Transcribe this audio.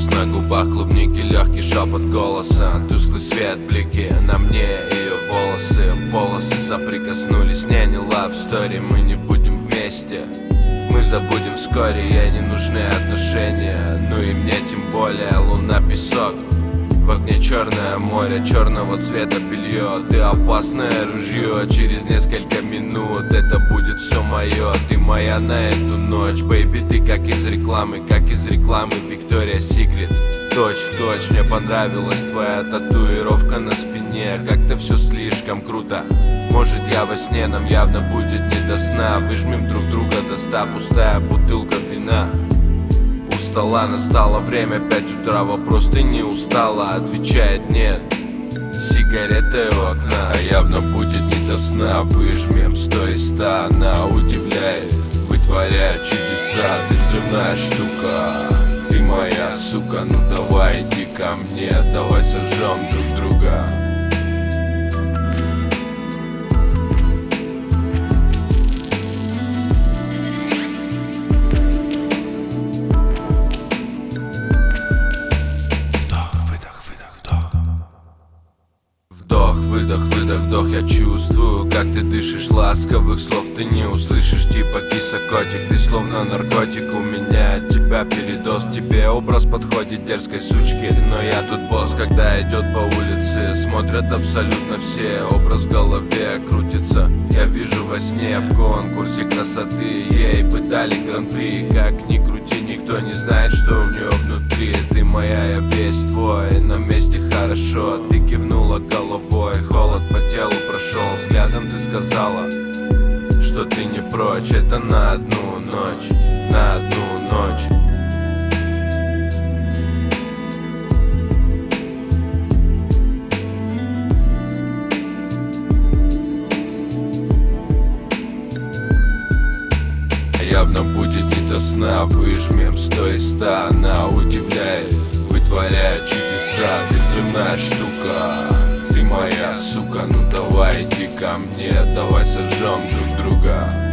вкус на губах клубники, легкий шепот голоса, тусклый свет, блики на мне, ее волосы. Полосы соприкоснулись, не love story, мы не будем вместе. Мы забудем вскоре, ей не нужны отношения, ну и мне тем более. Луна, песок, в огне черное море, черного цвета белье. Ты опасное ружье, через несколько минут это будет все мое. Ты моя на эту ночь, бэйби, ты как из рекламы Victoria's Secret. Точь в точь, мне понравилась твоя татуировка на спине. Как-то все слишком круто. Может, я во сне, нам явно будет не до сна. Выжмем друг друга до 100, пустая бутылка вина. У стола настало время, 5 утра, вопрос: ты не устала? Отвечает: нет. Сигарета у окна, явно будет не до сна. Выжмем 100 из 100, она удивляет, вытворяет чудеса. Ты взрывная штука, ты моя сука, ну давай иди ко мне, давай сожжем друг друга. Вдох, выдох, выдох, вдох. Я чувствую, как ты дышишь, ласковых слов ты не услышишь. Типа кисокотик, ты словно наркотик. У меня от тебя передоз, тебе образ подходит дерзкой сучки. Но я тут босс, когда идет по улице, смотрят абсолютно все. Образ в голове крутится, я вижу во сне. В конкурсе красоты ей бы дали гран-при. Как ни крути, никто не знает, что в нее внутри. Ты моя, я весь твой, на месте хорошо. Ты кивнула головой, холод по телу прошел. Взглядом ты сказала, что ты не прочь. Это на одну ночь, на одну ночь. Явно будет не до сна. Выжмем 100 из 100, она удивляет, вытворяет чудеса. Ты взрывная штука, ты моя сука, ну давай иди ко мне, давай сожжем друг друга.